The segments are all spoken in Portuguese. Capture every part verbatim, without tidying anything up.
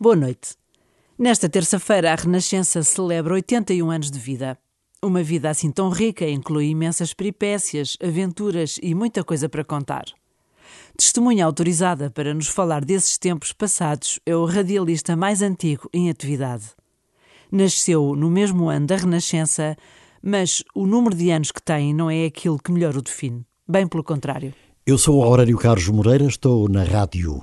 Boa noite. Nesta terça-feira, a Renascença celebra oitenta e um anos de vida. Uma vida assim tão rica inclui imensas peripécias, aventuras e muita coisa para contar. Testemunha autorizada para nos falar desses tempos passados é o radialista mais antigo em atividade. Nasceu no mesmo ano da Renascença, mas o número de anos que tem não é aquilo que melhor o define. Bem pelo contrário. Eu sou o Aurélio Carlos Moreira, estou na rádio.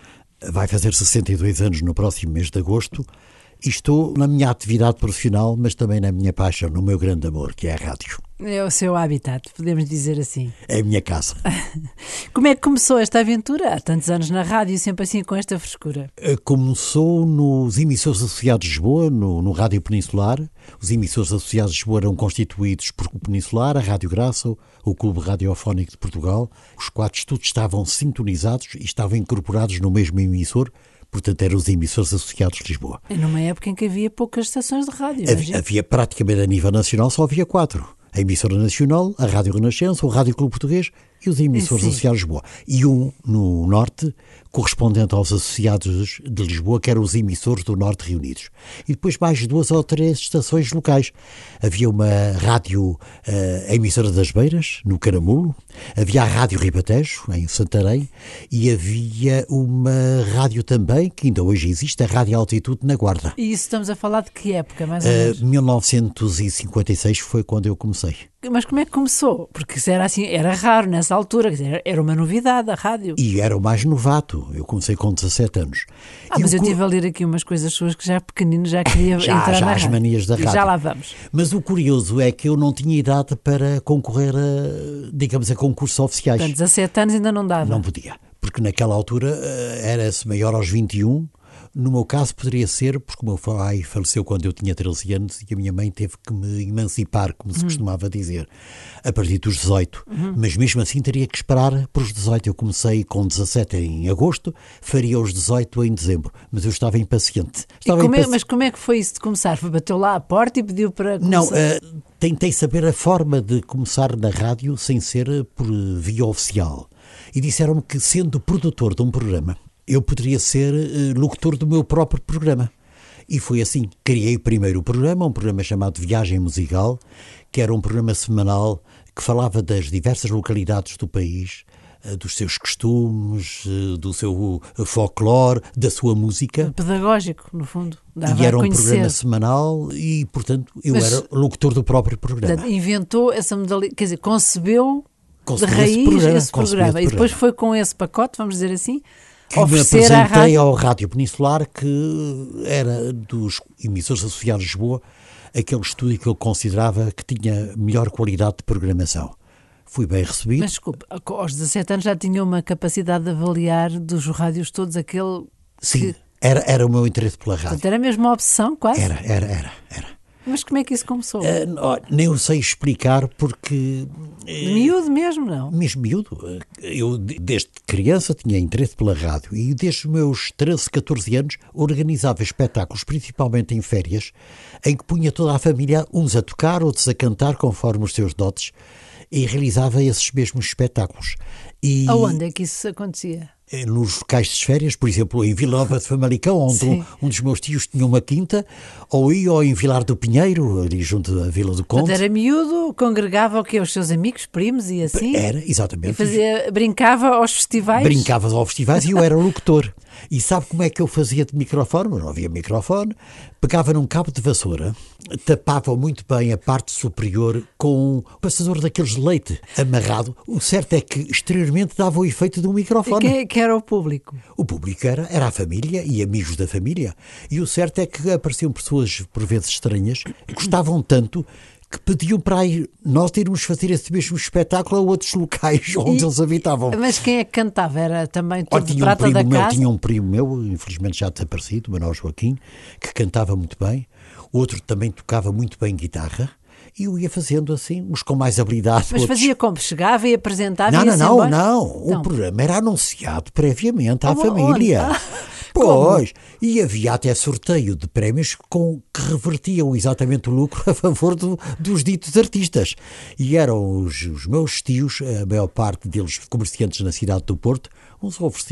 Vai fazer sessenta e dois anos no próximo mês de agosto e estou na minha atividade profissional, mas também na minha paixão, no meu grande amor, que é a rádio. É o seu habitat, podemos dizer assim. É a minha casa. Como é que começou esta aventura? Há tantos anos na rádio, sempre assim com esta frescura. Começou nos emissores associados de Lisboa, no, no Rádio Peninsular. Os emissores associados de Lisboa eram constituídos por o Peninsular, a Rádio Graça, o Clube Radiofónico de Portugal. Os quatro estudos estavam sintonizados e estavam incorporados no mesmo emissor. Portanto, eram os emissores associados de Lisboa. E numa época em que havia poucas estações de rádio. Havia, havia praticamente a nível nacional, só havia quatro. A emissora nacional, a Rádio Renascença, o Rádio Clube Português e os emissores associados de Lisboa. E um no Norte, correspondente aos associados de Lisboa, que eram os emissores do Norte reunidos. E depois mais duas ou três estações locais. Havia uma rádio, a emissora das Beiras, no Caramulo. Havia a Rádio Ribatejo, em Santarém. E havia uma rádio também, que ainda hoje existe, a Rádio Altitude, na Guarda. E isso estamos a falar de que época, mais ou menos? Uh, mil novecentos e cinquenta e seis foi quando eu comecei. Mas como é que começou? Porque isso era assim, era raro nessa altura, quer dizer, era uma novidade a rádio. E era o mais novato, eu comecei com dezassete anos. Ah, e mas o... eu estive a ler aqui umas coisas suas que já pequenino já queria já, entrar já na as rádio. manias da rádio. Já lá vamos. Mas o curioso é que eu não tinha idade para concorrer a, digamos, a concursos oficiais. Portanto, dezassete anos ainda não dava. Não podia, porque naquela altura era-se maior aos vinte e um. No meu caso poderia ser, porque o meu pai faleceu quando eu tinha treze anos e a minha mãe teve que me emancipar, como se uhum. costumava dizer, a partir dos dezoito. Uhum. Mas mesmo assim teria que esperar por os dezoito. Eu comecei com dezassete em agosto, faria os dezoito em dezembro. Mas eu estava impaciente. Estava como impaci... é, mas como é que foi isso de começar? Foi bateu lá à porta e pediu para começar? Não, uh, tentei saber a forma de começar na rádio sem ser por via oficial. E disseram-me que, sendo produtor de um programa, eu poderia ser uh, locutor do meu próprio programa. E foi assim. Criei primeiro o programa, um programa chamado Viagem Musical, que era um programa semanal que falava das diversas localidades do país, uh, dos seus costumes, uh, do seu uh, folclore, da sua música. Pedagógico, no fundo. Dava e era a um conhecer. programa semanal e, portanto, eu Mas, era locutor do próprio programa. Inventou essa modalidade, quer dizer, concebeu de raiz esse programa. Esse programa. Esse e depois programa. foi com esse pacote, vamos dizer assim, que me apresentei ao Rádio Peninsular, que era dos emissores associados de Lisboa, aquele estúdio que eu considerava que tinha melhor qualidade de programação. Fui bem recebido. Mas desculpe, aos dezassete anos já tinha uma capacidade de avaliar dos rádios todos aquele... Sim, que... era, era o meu interesse pela rádio. Portanto, era mesmo uma opção, quase? Era, era, era, era. Mas como é que isso começou? Uh, nem eu sei explicar porque... De miúdo mesmo, não? Mesmo miúdo. Eu, desde criança, tinha interesse pela rádio e desde os meus treze, catorze anos organizava espetáculos, principalmente em férias, em que punha toda a família, uns a tocar, outros a cantar, conforme os seus dotes, e realizava esses mesmos espetáculos. E... Aonde é que isso acontecia? Nos locais de férias, por exemplo, em Vila Nova de Famalicão, onde um, um dos meus tios tinha uma quinta, ou ia ou em Vilar do Pinheiro, ali junto à Vila do Conde. Portanto, era miúdo, congregava o quê? Os seus amigos, primos e assim? Era, exatamente. E fazia, brincava aos festivais? Brincava aos festivais e eu era locutor. E sabe como é que eu fazia de microfone? Não havia microfone. Pegava num cabo de vassoura, tapava muito bem a parte superior com um passador daqueles de leite amarrado. O certo é que exteriormente dava o efeito de um microfone. E quem, quem era o público? O público era, era a família e amigos da família. E o certo é que apareciam pessoas, por vezes estranhas, que gostavam tanto que pediam para ir, nós irmos fazer esse mesmo espetáculo a outros locais onde e, eles habitavam. Mas quem é que cantava? Era também tudo de um prata da meu, casa? Tinha um primo meu, infelizmente já desaparecido, o Manuel Joaquim, que cantava muito bem. Outro também tocava muito bem guitarra. E eu ia fazendo assim, uns com mais habilidade. Mas outros... fazia como? Chegava e apresentava não, e ia Não, não, embora? não. Então. O programa era anunciado previamente à Como, família. Ah, pois. Como? E havia até sorteio de prémios com, que revertiam exatamente o lucro a favor do, dos ditos artistas. E eram os, os meus tios, a maior parte deles comerciantes na cidade do Porto, uns ofereciam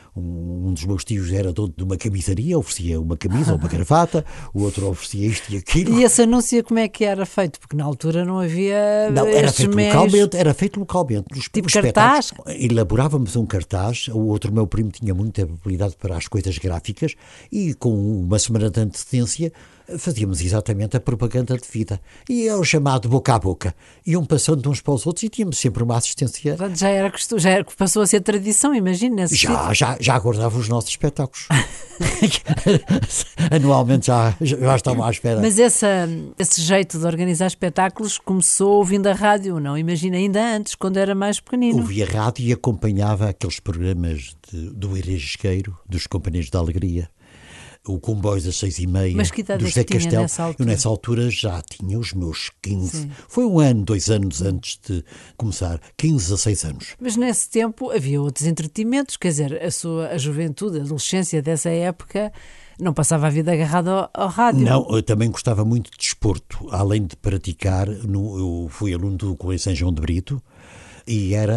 Um, um dos meus tios era dono de uma camisaria, oferecia uma camisa ou uma gravata, o outro oferecia isto e aquilo. E esse anúncio como é que era feito? Porque na altura não havia. Não, era feito meios... localmente, era feito localmente. Nos, tipo nos cartaz? Elaborávamos um cartaz, o outro meu primo tinha muita habilidade para as coisas gráficas e com uma semana de antecedência fazíamos exatamente a propaganda de vida. E é o chamado boca a boca. Iam passando de uns para os outros e tínhamos sempre uma assistência. Já era costume, já era, passou a ser tradição, imagina. Já, já, já aguardava os nossos espetáculos. Anualmente já, já estavam à espera. Mas essa, esse jeito de organizar espetáculos começou ouvindo a rádio, não? Imagina, ainda antes, quando era mais pequenino. Ouvia rádio e acompanhava aqueles programas de, do Irisqueiro, dos Companheiros da Alegria. O Comboios das seis e meia, Mas que idade do José tinha Castelo. nessa altura? Eu nessa altura já tinha os meus quinze. Sim. Foi um ano, dois anos antes de começar. quinze a seis anos. Mas nesse tempo havia outros entretenimentos, quer dizer, a sua a juventude, a adolescência dessa época não passava a vida agarrada ao, ao rádio. Não, eu também gostava muito de desporto. Além de praticar, no, eu fui aluno do Colégio São João de Brito e era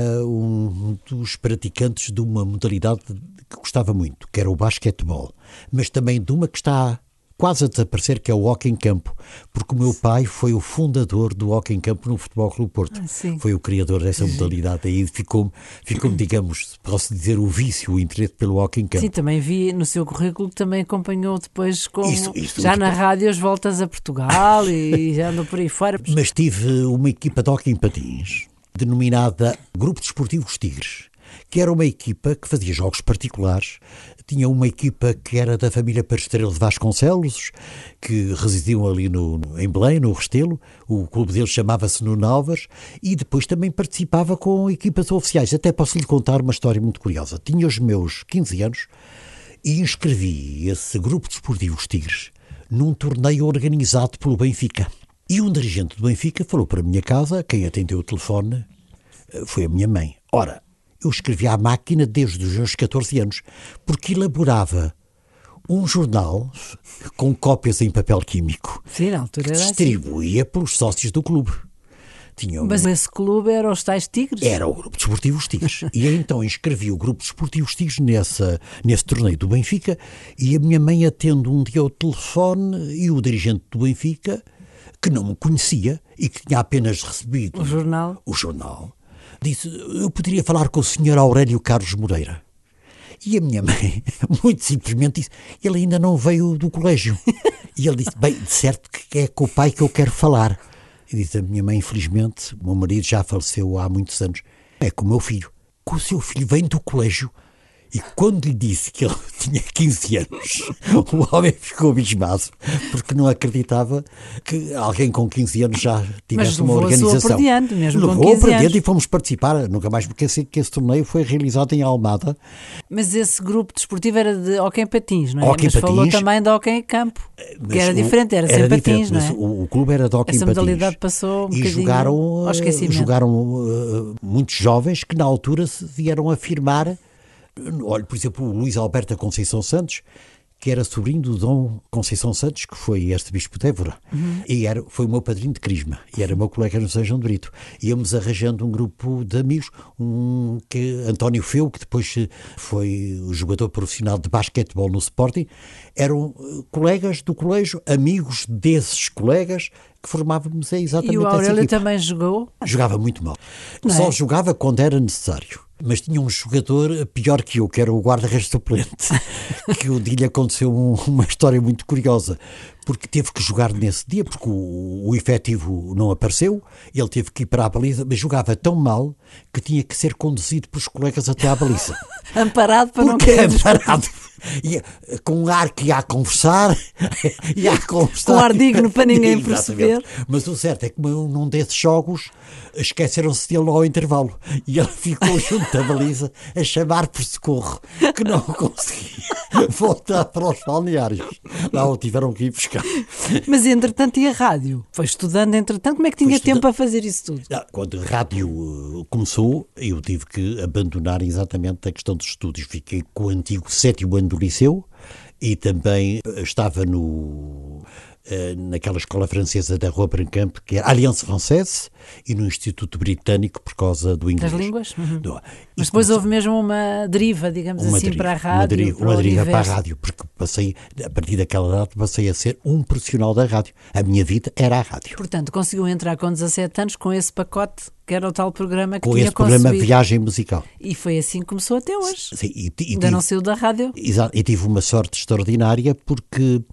um dos praticantes de uma modalidade que gostava muito, que era o basquetebol, mas também de uma que está quase a desaparecer, que é o hóquei em campo, porque o meu pai foi o fundador do hóquei em campo no Futebol Clube Porto. Ah, foi o criador dessa modalidade. Aí ficou-me, ficou-me, digamos, posso dizer, o vício, o interesse pelo hóquei em campo. Sim, também vi no seu currículo que também acompanhou depois, como Isso, isso, já isso. na rádio, as voltas a Portugal e já andou por aí fora. Mas tive uma equipa de hóquei em patins, denominada Grupo Desportivo Os Tigres, que era uma equipa que fazia jogos particulares. Tinha uma equipa que era da família Pastrello de Vasconcelos, que residiam ali no, no, em Belém, no Restelo. O clube deles chamava-se Nuno Alves, e depois também participava com equipas oficiais. Até posso lhe contar uma história muito curiosa. Tinha os meus quinze anos e inscrevi esse Grupo Desportivo Os Tigres num torneio organizado pelo Benfica. E um dirigente do Benfica falou para a minha casa, quem atendeu o telefone foi a minha mãe. Ora, eu escrevi à máquina desde os meus catorze anos, porque elaborava um jornal com cópias em papel químico. Sim, na altura que era distribuía assim. Pelos sócios do clube. Tinha um... Mas esse clube era os tais Tigres? Era o Grupo Desportivo Os Tigres. E eu então inscrevi o Grupo Desportivo Os Tigres nessa, nesse torneio do Benfica, e a minha mãe atende um dia o telefone e o dirigente do Benfica, que não me conhecia e que tinha apenas recebido o jornal, o jornal disse, eu poderia falar com o senhor Aurélio Carlos Moreira. E a minha mãe, muito simplesmente, disse, ele ainda não veio do colégio. E ele disse, bem, de certo que é com o pai que eu quero falar. E disse, a minha mãe, infelizmente, o meu marido já faleceu há muitos anos, é com o meu filho. Com o seu filho vem do colégio. E quando lhe disse que ele tinha quinze anos, o homem ficou abismado, porque não acreditava que alguém com quinze anos já tivesse uma organização. Mas levou por diante, mesmo levou com quinze anos. E fomos participar. Nunca mais me esqueci que esse torneio foi realizado em Almada. Mas esse grupo desportivo era de hóquei em patins, não é? Hóquei mas patins, falou também de hóquei em campo, que era o, diferente, era, era sem diferente, patins, não é? O, o clube era de hóquei em patins. Essa modalidade passou um e bocadinho jogaram, ao esquecimento. jogaram uh, muitos jovens que na altura se vieram afirmar. Olha, por exemplo, o Luís Alberto Conceição Santos, que era sobrinho do Dom Conceição Santos, que foi arcebispo de Évora, uhum. e era, foi o meu padrinho de crisma, e era meu colega no São João de Brito. Íamos arranjando um grupo de amigos, um que António Feu, que depois foi o jogador profissional de basquetebol no Sporting, eram colegas do colégio, amigos desses colegas, que formávamos exatamente essa equipa. E o Aurélio também jogou? Jogava muito mal. Não Só é? jogava quando era necessário. Mas tinha um jogador pior que eu, que era o guarda-redes suplente, que o dia lhe aconteceu um, uma história muito curiosa, porque teve que jogar nesse dia, porque o, o efetivo não apareceu, ele teve que ir para a baliza, mas jogava tão mal que tinha que ser conduzido pelos colegas até à baliza. Amparado para porque não cair. Amparado. Ia, com um ar que ia a conversar, ia a conversar. Com ar digno para ninguém perceber. Mas o certo é que num desses jogos esqueceram-se dele ao intervalo e ele ficou junto à baliza a chamar por socorro, que não conseguia voltar para os balneários. Lá o tiveram que ir buscar. Mas entretanto, e a rádio? Foi estudando, entretanto, como é que tinha tempo para fazer isso tudo? Quando a rádio começou, eu tive que abandonar exatamente a questão dos estudos. Fiquei com o antigo sétimo ano do liceu e também estava no, naquela escola francesa da Rua Brancamp, que era Alliance Française, e no Instituto Britânico por causa do inglês. Das línguas? Uhum. Do, Mas depois houve mesmo uma deriva, digamos uma assim, deriva, para a rádio. Uma deriva, para, uma o deriva para a universo. rádio, porque passei, a partir daquela data passei a ser um profissional da rádio. A minha vida era a rádio. Portanto, conseguiu entrar com dezassete anos com esse pacote, que era o tal programa que com tinha esse programa concebido. Viagem Musical. E foi assim que começou até hoje. Sim, e, e Ainda tive, não saiu da rádio. Exato, e tive uma sorte extraordinária porque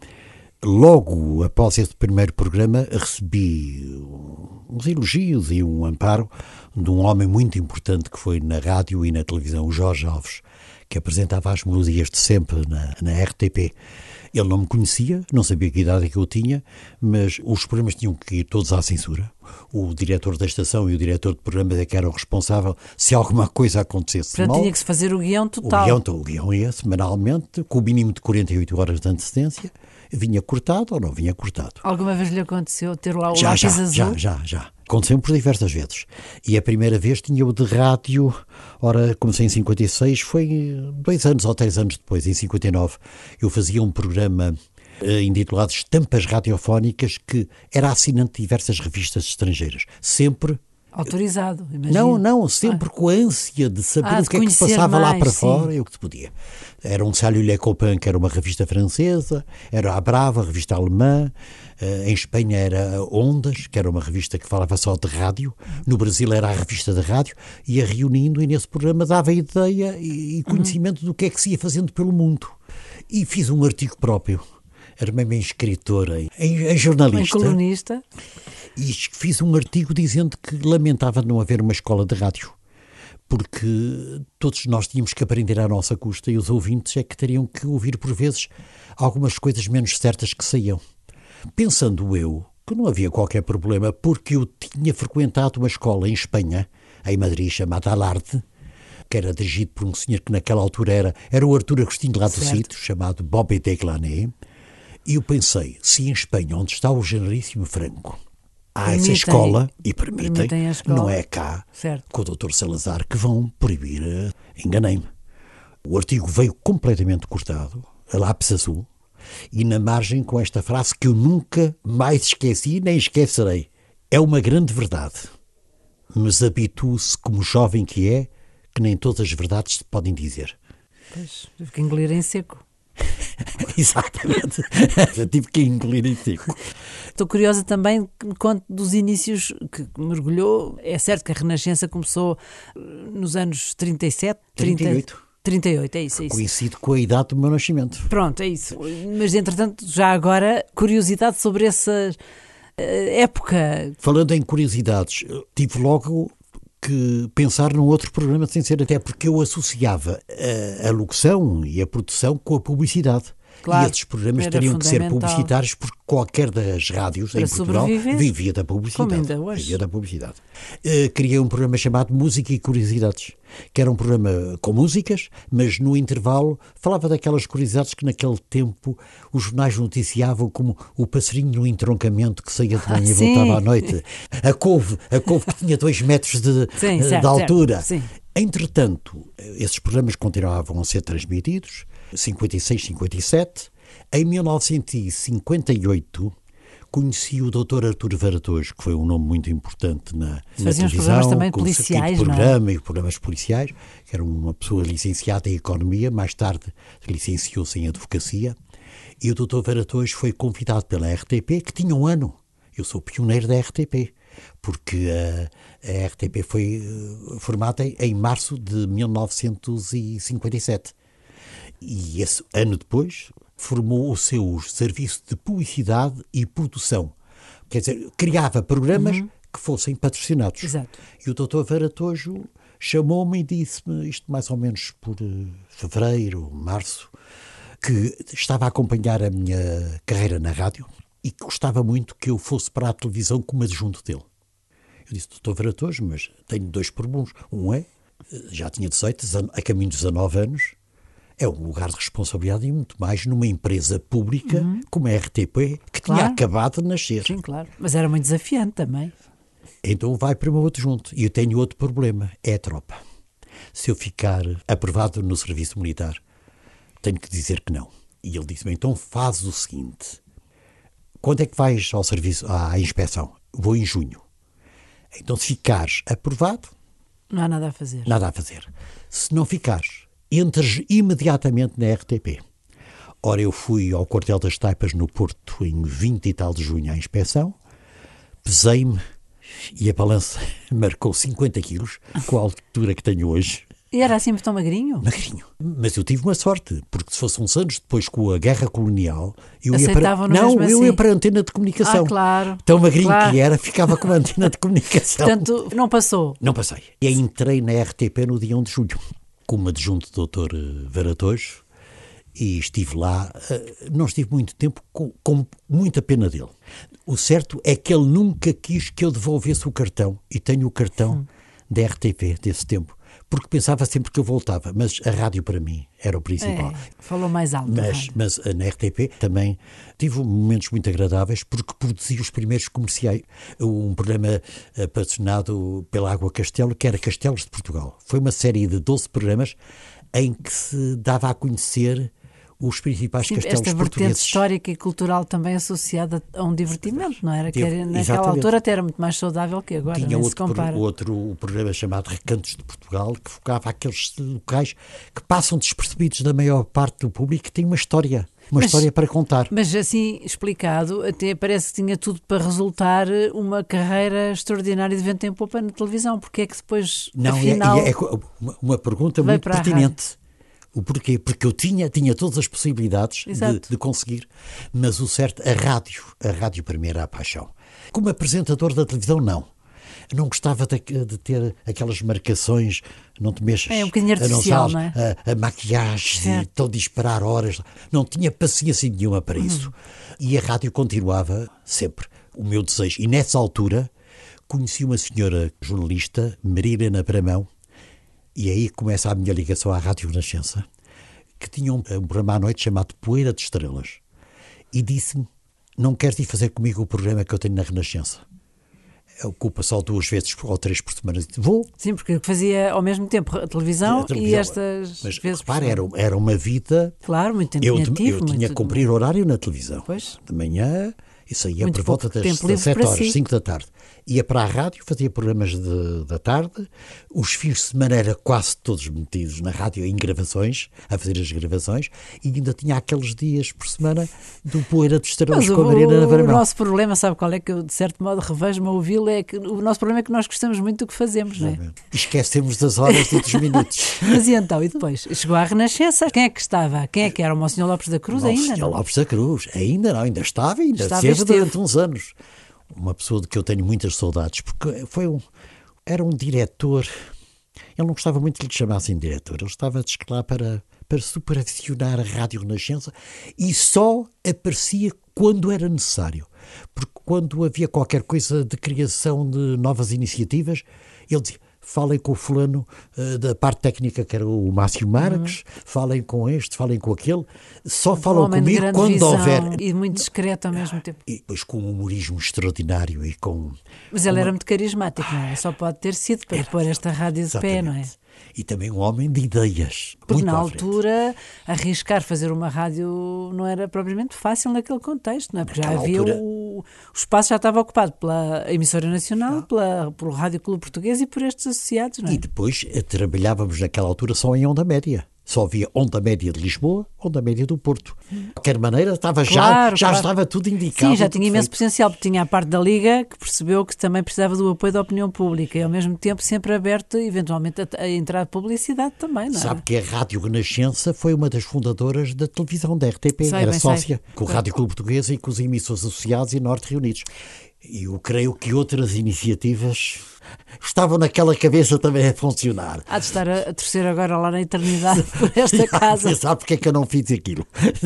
logo após esse primeiro programa recebi uns elogios e um amparo de um homem muito importante que foi na rádio e na televisão, o Jorge Alves, que apresentava as melodias de sempre na, na R T P. Ele não me conhecia, não sabia que idade é que eu tinha, mas os programas tinham que ir todos à censura. O diretor da estação e o diretor de programas é que eram responsáveis se alguma coisa acontecesse Portanto, mal. tinha que se fazer o guião O total. guião, o guião ia semanalmente, com o mínimo de quarenta e oito horas de antecedência. Vinha cortado ou não vinha cortado. Alguma vez lhe aconteceu ter lá o Já, lápis já, azul? já, já, já. Aconteceu por diversas vezes. E a primeira vez tinha o de rádio, ora, comecei em cinquenta e seis, foi dois anos ou três anos depois, em cinquenta e nove. Eu fazia um programa eh, intitulado Estampas Radiofónicas, que era assinante de diversas revistas estrangeiras. Sempre... Autorizado, imagino. Não, não, sempre ah. com a ânsia de saber ah, o de que é que se passava mais, lá para sim. fora e o que se podia. Era um Salut Les Copains, que era uma revista francesa, era a Brava, a revista alemã, uh, em Espanha era Ondas, que era uma revista que falava só de rádio, no Brasil era a revista de rádio, ia reunindo e nesse programa dava ideia e, e conhecimento uhum. do que é que se ia fazendo pelo mundo. E fiz um artigo próprio. Era mesmo em escritora, em, em jornalista. Em colunista. E fiz um artigo dizendo que lamentava não haver uma escola de rádio, porque todos nós tínhamos que aprender à nossa custa e os ouvintes é que teriam que ouvir por vezes algumas coisas menos certas que saíam. Pensando eu que não havia qualquer problema, porque eu tinha frequentado uma escola em Espanha, em Madrid, chamada Alarde, que era dirigido por um senhor que naquela altura era, era o Artur Agostinho lá do sítio, chamado Bobby Deglané, e eu pensei, se em Espanha, onde está o generalíssimo Franco, há permitem, essa escola, e permitem, permitem escola, não é cá, certo. Com o doutor Salazar, que vão proibir, enganei-me. O artigo veio completamente cortado, a lápis azul, e na margem com esta frase que eu nunca mais esqueci nem esquecerei. É uma grande verdade, mas habitue-se como jovem que é, que nem todas as verdades se podem dizer. Pois, tive que engolir em seco. Exatamente, já tive que engolir em seco. Estou curiosa também que me conte dos inícios que mergulhou. É certo que a Renascença começou nos anos trinta e sete, trinta e oito. trinta e oito, é isso, é isso. Coincide com a idade do meu nascimento. Pronto, é isso. Mas, entretanto, já agora, curiosidade sobre essa época. Falando em curiosidades, tive logo que pensar num outro programa sem ser, até porque eu associava a, a locução e a produção com a publicidade. Claro, e esses programas teriam que ser publicitários porque qualquer das rádios para em Portugal vivia da publicidade. Como ainda hoje. Vivia da publicidade. Uh, criei um programa chamado Música e Curiosidades, que era um programa com músicas, mas no intervalo falava daquelas curiosidades que naquele tempo os jornais noticiavam, como o passarinho no entroncamento que saía de manhã ah, e voltava à noite, a couve, a couve que tinha dois metros de, sim, certo, de altura. Certo, entretanto, esses programas continuavam a ser transmitidos, cinquenta e seis, cinquenta e sete. Em mil novecentos e cinquenta e oito conheci o doutor Artur Varatojo, que foi um nome muito importante na, na televisão, programas também policiais, com o programa não é? E programas policiais, que era uma pessoa licenciada em Economia, mais tarde licenciou-se em Advocacia, e o doutor Varatojo foi convidado pela R T P, que tinha um ano. Eu sou pioneiro da R T P, porque a, a R T P foi uh, formada em, em março de mil novecentos e cinquenta e sete. E esse ano depois formou o seu serviço de publicidade e produção. Quer dizer, criava programas uhum. que fossem patrocinados. Exato. E o doutor Varatojo chamou-me e disse-me, isto mais ou menos por uh, fevereiro, março, que estava a acompanhar a minha carreira na rádio e que gostava muito que eu fosse para a televisão como adjunto dele. Eu disse, doutor Varatojo, mas tenho dois problemas. Um é, já tinha dezoito, a caminho dos dezanove anos, é um lugar de responsabilidade e muito mais numa empresa pública uhum. como a R T P, que claro. tinha acabado de nascer. Sim, claro. Mas era muito desafiante também. Então vai para o meu outro junto. E eu tenho outro problema, é a tropa. Se eu ficar aprovado no serviço militar, tenho que dizer que não. E ele disse-me, então faz o seguinte, quando é que vais ao serviço, à inspeção? Vou em junho. Então, se ficares aprovado, não há nada a fazer. Nada a fazer. Se não ficares, entras imediatamente na R T P. Ora, eu fui ao Quartel das Taipas no Porto em vinte e tal de junho à inspeção, pesei-me e a balança marcou cinquenta quilos, com a altura que tenho hoje. E era assim tão magrinho? Magrinho. Mas eu tive uma sorte, porque se fosse uns anos depois com a guerra colonial, eu ia Aceitavam para... Não, mesmo eu assim? ia para a antena de comunicação. Ah, claro. Tão magrinho claro. que era, ficava com a antena de comunicação. Portanto, não passou? Não passei. E entrei na R T P no dia um de julho, como adjunto do doutor Varatojo, e estive lá. Não estive muito tempo, com, com muita pena dele. O certo é que ele nunca quis que eu devolvesse o cartão, e tenho o cartão hum. da R T P desse tempo, porque pensava sempre que eu voltava, mas a rádio para mim era o principal. É, falou mais alto. Mas, mas na R T P também tive momentos muito agradáveis, porque produzi os primeiros comerciais. Um programa uh, patrocinado pela Água Castelo, que era Castelos de Portugal. Foi uma série de doze programas em que se dava a conhecer os principais Sim, castelos esta portugueses. vertente histórica e cultural também associada a um divertimento, não era? Que era, naquela Exatamente. altura até era muito mais saudável que agora. Tinha nem outro, se compara. pro, outro programa chamado Recantos de Portugal, que focava aqueles locais que passam despercebidos da maior parte do público, que tem uma história, uma mas, história para contar. Mas assim explicado, até parece que tinha tudo para resultar uma carreira extraordinária de vento em popa na televisão, porque é que depois, Não, afinal... é, é uma, uma pergunta muito pertinente. O porquê? Porque eu tinha, tinha todas as possibilidades de, de conseguir, mas o certo, a rádio, a rádio para mim era a paixão. Como apresentador da televisão, não. Eu não gostava de, de ter aquelas marcações, não te mexas. É um bocadinho artificial, não é? A, a maquiagem, estou a disparar horas. Não tinha paciência nenhuma para isso. Uhum. E a rádio continuava sempre o meu desejo. E nessa altura conheci uma senhora jornalista, Maria Helena Bramão, e aí começa a minha ligação à Rádio Renascença, que tinha um, um programa à noite chamado Poeira de Estrelas. E disse-me, não queres ir fazer comigo o programa que eu tenho na Renascença? Ocupa só duas vezes ou três por semana. Vou. Sim, porque fazia ao mesmo tempo a televisão, a televisão e estas mas, vezes... Repara, era, era uma vida... Claro, muito Eu, empenhativo. eu tinha que cumprir horário na televisão. Pois. De manhã, e saía muito por volta das sete horas, si. cinco da tarde. Ia para a rádio, fazia programas de, da tarde. Os fins de semana eram quase todos metidos na rádio em gravações, a fazer as gravações, e ainda tinha aqueles dias por semana do Poeira de Estrelas com a Mariana Bramão. O nosso problema, sabe qual é, que eu de certo modo revejo-me a ouvi-lo, é que o nosso problema é que nós gostamos muito do que fazemos, não é? Esquecemos das horas e dos minutos. Mas e então, e depois? Chegou à Renascença, quem é que estava? Quem é que era? O Monsenhor Lopes da Cruz ainda? Monsenhor Lopes da Cruz, ainda não, ainda estava, ainda estava esteve durante uns anos. Uma pessoa de que eu tenho muitas saudades, porque foi um, era um diretor, ele não gostava muito que lhe chamassem diretor, ele estava lá para, para supervisionar a Rádio Renascença e só aparecia quando era necessário, porque quando havia qualquer coisa de criação de novas iniciativas, ele dizia, falem com o fulano uh, da parte técnica, que era o Márcio Marques, uhum. falem com este, falem com aquele, só falam um comigo quando visão, houver... E muito discreto ao mesmo tempo. E depois com um humorismo extraordinário e com... Mas ele uma... era muito carismático, não é? Só pode ter sido para era, pôr esta rádio de exatamente. Pé, não é? E também um homem de ideias. Porque muito na altura, arriscar fazer uma rádio não era propriamente fácil naquele contexto, não é? Porque já havia altura... o... o espaço já estava ocupado pela emissora nacional, pela, pelo Rádio Clube Português e por estes associados, não é? E depois trabalhávamos naquela altura só em onda média. Só havia onda média de Lisboa, onda média do Porto. De qualquer maneira, estava claro, já, já claro. estava tudo indicado. Sim, já tinha imenso feito. potencial, porque tinha a parte da Liga que percebeu que também precisava do apoio da opinião pública e ao mesmo tempo sempre aberto, eventualmente, a, a entrar publicidade também, não é? Sabe que a Rádio Renascença foi uma das fundadoras da televisão da R T P, sei, era bem, sócia, sei. com o Rádio Clube Português e com os emissores associados e Norte reunidos. E eu creio que outras iniciativas estavam naquela cabeça também a funcionar. Há de estar a, a torcer agora lá na eternidade por esta casa. Sabe porque é que eu não fiz aquilo?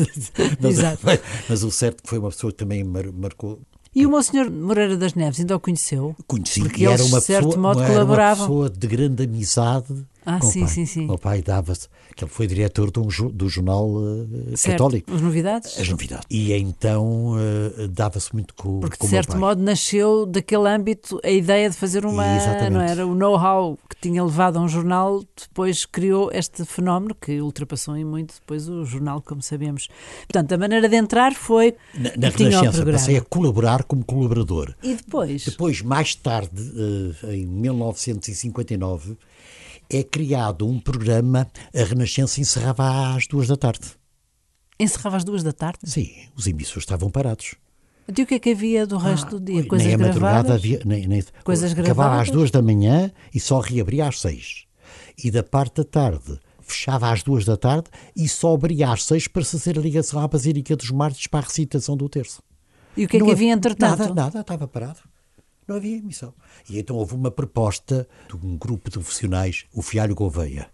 mas, Exato. Mas o certo é que foi uma pessoa que também mar, marcou. E o Monsenhor Moreira das Neves ainda o conheceu? Conheci, porque e eles, era uma de certo pessoa, modo, era colaboravam. uma pessoa de grande amizade Ah, com sim, o pai. sim, sim. O meu pai dava-se, que ele foi diretor de um, do jornal uh, Certo. católico. As novidades? As novidades. E então uh, dava-se muito com, Porque, com de o meu certo pai. modo, nasceu daquele âmbito a ideia de fazer uma... Exatamente. Não era? O know-how que tinha levado a um jornal, depois criou este fenómeno que ultrapassou em muito depois o jornal, como sabemos. Portanto, a maneira de entrar foi... Na, na que tinha o Renascença programa. passei a colaborar como colaborador. E depois? Depois, mais tarde, uh, em mil novecentos e cinquenta e nove, é criado um programa, a Renascença encerrava às duas da tarde. Encerrava às duas da tarde? Sim, os emissores estavam parados. E o que é que havia do resto do dia? Ah, Coisas nem a madrugada gravadas? havia, nem, nem, Coisas acabava gravadas? às duas da manhã e só reabria às seis. E da parte da tarde fechava às duas da tarde e só abria às seis para se fazer a ligação à Basílica dos Mártires para a recitação do terço. E o que é Não que havia- havia entretanto? Nada, nada, estava parado. Não havia emissão. E então houve uma proposta de um grupo de profissionais, o Fialho Gouveia,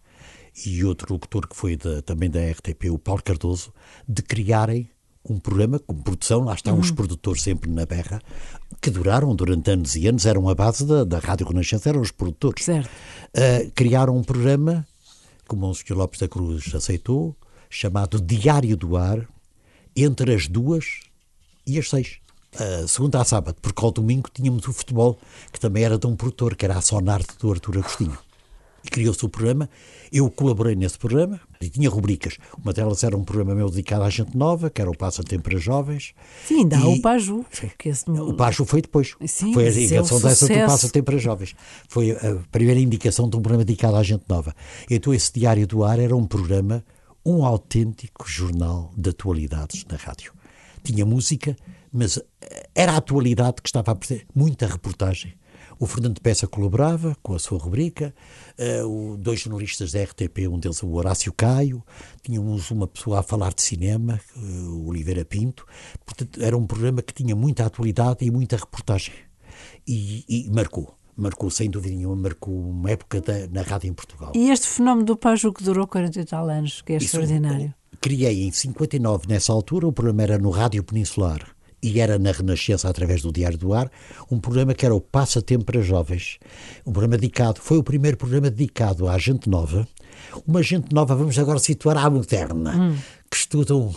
e outro locutor que foi da- também da R T P, o Paulo Cardoso, de criarem um programa com produção, lá estão os produtores sempre na berra, que duraram durante anos e anos, eram a base da, da Rádio Renascença, eram os produtores. Certo. Uh, criaram um programa, como o senhor Lopes da Cruz aceitou, chamado Diário do Ar, entre as duas e as seis. Uh, segunda a sábado, porque ao domingo tínhamos o futebol, que também era de um produtor, que era a Sonarte do Artur Agostinho. E criou-se o programa, eu colaborei nesse programa, e tinha rubricas. Uma delas era um programa meu dedicado à gente nova, que era o Passatempo para Jovens. Sim, ainda há E- o Paju. Que esse... O Pajo foi depois. Sim, foi a mas é o indicação dessa do sucesso. Passatempo para Jovens. Foi a primeira indicação de um programa dedicado à gente nova. Então esse Diário do Ar era um programa, um autêntico jornal de atualidades na rádio. Tinha música, mas era a atualidade que estava a aparecer. Muita reportagem. O Fernando Peça colaborava com a sua rubrica, uh, o, dois jornalistas da R T P, um deles o Horácio Caio, tínhamos uma pessoa a falar de cinema, uh, o Oliveira Pinto. Portanto, era um programa que tinha muita atualidade e muita reportagem. E, e marcou, marcou sem dúvida nenhuma, marcou uma época da, na rádio em Portugal. E este fenómeno do Paju que durou quarenta e tal anos, que é Isso, extraordinário. uh, Criei em cinquenta e nove, nessa altura, o programa era no Rádio Peninsular e era na Renascença, através do Diário do Ar, um programa que era o Passatempo para Jovens. Um programa dedicado, foi o primeiro programa dedicado à gente nova. Uma gente nova, vamos agora situar à moderna, hum. que estudam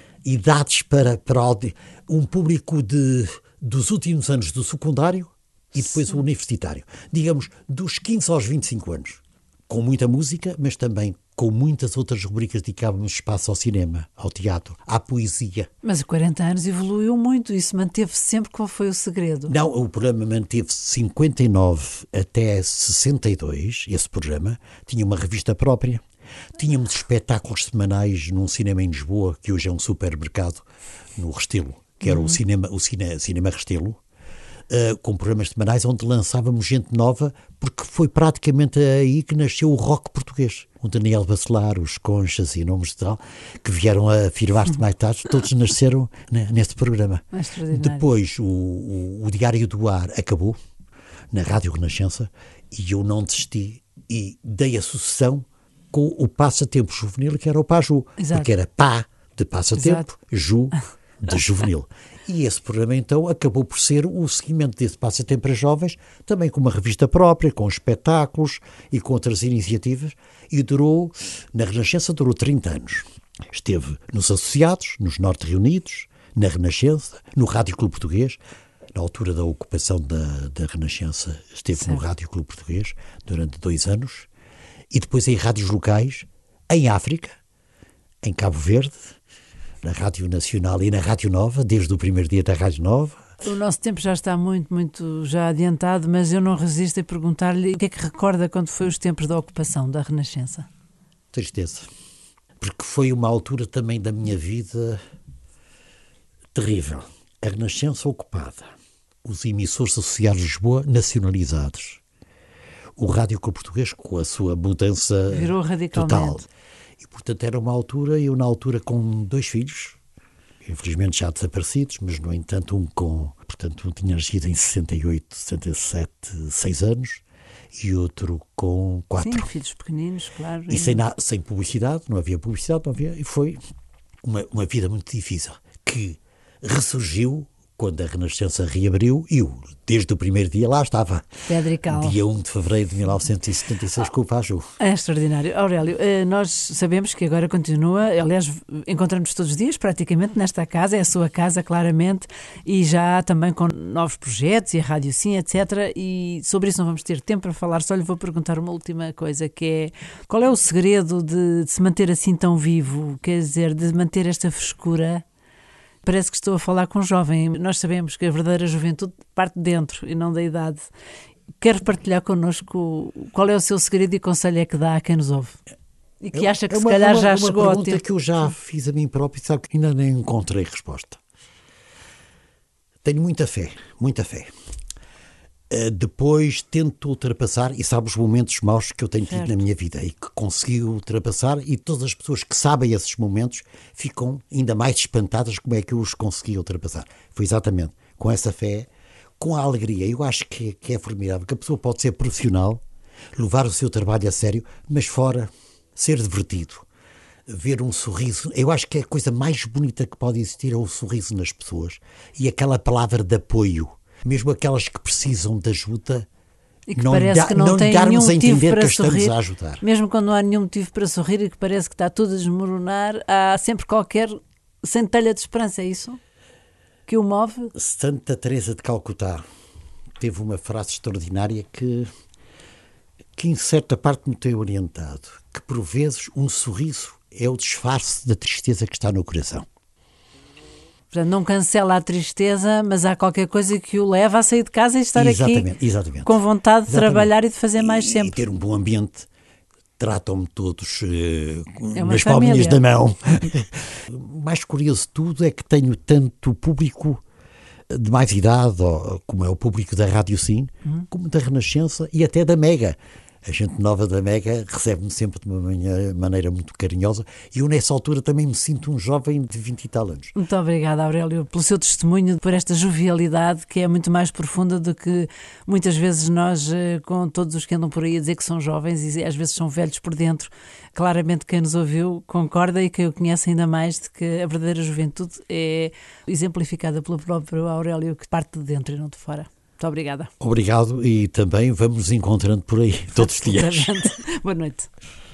idades para, para um público de, dos últimos anos do secundário e depois Sim. o universitário. Digamos, dos quinze aos vinte e cinco anos. Com muita música, mas também com muitas outras rubricas dedicávamos espaço ao cinema, ao teatro, à poesia. Mas há quarenta anos evoluiu muito, isso manteve-se sempre. Qual foi o segredo? Não, o programa manteve-se de cinquenta e nove até sessenta e dois, esse programa, tinha uma revista própria, tínhamos espetáculos semanais num cinema em Lisboa, que hoje é um supermercado, no Restelo, que era uhum. o, cinema, o cine, cinema Restelo, Uh, com programas semanais onde lançávamos gente nova, porque foi praticamente aí que nasceu o rock português. O Daniel Bacelar, os Conchas e nomes de tal, que vieram a firmar-se mais tarde, todos nasceram né, nesse programa. Depois o, o, o Diário do Ar acabou, na Rádio Renascença, e eu não desisti e dei a sucessão com o Passatempo Juvenil, que era o Paju, Exato. Porque era pá de passatempo, Exato. ju de juvenil. E esse programa, então, acabou por ser o seguimento desse Passatempo para Jovens, também com uma revista própria, com espetáculos e com outras iniciativas, e durou, na Renascença, durou trinta anos. Esteve nos Associados, nos Norte Reunidos, na Renascença, no Rádio Clube Português, na altura da ocupação da, da Renascença, esteve certo. no Rádio Clube Português durante dois anos, e depois em rádios locais, em África, em Cabo Verde, na Rádio Nacional e na Rádio Nova, desde o primeiro dia da Rádio Nova. O nosso tempo já está muito, muito já adiantado, mas eu não resisto a perguntar-lhe o que é que recorda quando foi os tempos da ocupação da Renascença? Tristeza. Porque foi uma altura também da minha vida terrível. A Renascença ocupada, os emissores associados de Lisboa nacionalizados, o Rádio Clube Português com a sua mudança virou radicalmente. Total. E, portanto, era uma altura, eu na altura com dois filhos, infelizmente já desaparecidos, mas, no entanto, um com, portanto, um tinha nascido em sessenta e oito, sessenta e sete, seis anos, e outro com quatro. Sim, filhos pequeninos, claro. E, e... Sem, na, sem publicidade, não havia publicidade, não havia, e foi uma, uma vida muito difícil, que ressurgiu quando a Renascença reabriu, eu, desde o primeiro dia, lá estava. Pedro e Cal. Dia um de fevereiro de mil novecentos e setenta e seis, com o Faju. É extraordinário. Aurélio, nós sabemos que agora continua, aliás, encontramos todos os dias, praticamente, nesta casa, é a sua casa, claramente, e já também com novos projetos, e a Rádio Sim, etcétera. E sobre isso não vamos ter tempo para falar, só lhe vou perguntar uma última coisa, que é, qual é o segredo de, de se manter assim tão vivo? Quer dizer, de manter esta frescura? Parece que estou a falar com um jovem. Nós sabemos que a verdadeira juventude parte de dentro e não da idade. Quero partilhar connosco qual é o seu segredo e conselho é que dá a quem nos ouve? E que é, acha que é se uma, calhar uma, já uma chegou ao tempo. Uma pergunta que eu já fiz a mim próprio e sabe que ainda nem encontrei resposta. Tenho muita fé, muita fé. Uh, depois tento ultrapassar, e sabe os momentos maus que eu tenho tido na minha vida e que consegui ultrapassar, e todas as pessoas que sabem esses momentos ficam ainda mais espantadas como é que eu os consegui ultrapassar. Foi exatamente com essa fé, com a alegria. Eu acho que, que é formidável, que a pessoa pode ser profissional, levar o seu trabalho a sério, mas fora, ser divertido, ver um sorriso. Eu acho que é a coisa mais bonita que pode existir é o sorriso nas pessoas e aquela palavra de apoio. Mesmo aquelas que precisam de ajuda, e que não, parece dá, que não, não tem darmos nenhum a motivo entender para que estamos sorrir, a ajudar. mesmo quando não há nenhum motivo para sorrir e que parece que está tudo a desmoronar, há sempre qualquer centelha de esperança, é isso? Que o move? Santa Teresa de Calcutá teve uma frase extraordinária que, que em certa parte me tem orientado, que por vezes um sorriso é o disfarce da tristeza que está no coração. Portanto, não cancela a tristeza, mas há qualquer coisa que o leva a sair de casa e estar exatamente, aqui exatamente. com vontade de Exatamente. trabalhar e de fazer mais e, sempre. E ter um bom ambiente. Tratam-me todos uh, é nas palminhas da mão. O mais curioso de tudo é que tenho tanto público de mais idade, ou, como é o público da Rádio Sim, uhum. como da Renascença e até da Mega. A gente nova da Mega recebe-me sempre de uma maneira, maneira muito carinhosa e eu nessa altura também me sinto um jovem de vinte e tal anos. Muito obrigada, Aurélio, pelo seu testemunho, por esta jovialidade que é muito mais profunda do que muitas vezes nós, com todos os que andam por aí a dizer que são jovens e às vezes são velhos por dentro. Claramente quem nos ouviu concorda e quem o conhece ainda mais de que a verdadeira juventude é exemplificada pelo próprio Aurélio, que parte de dentro e não de fora. Muito obrigada. Obrigado e também vamos nos encontrando por aí todos os dias. Boa noite.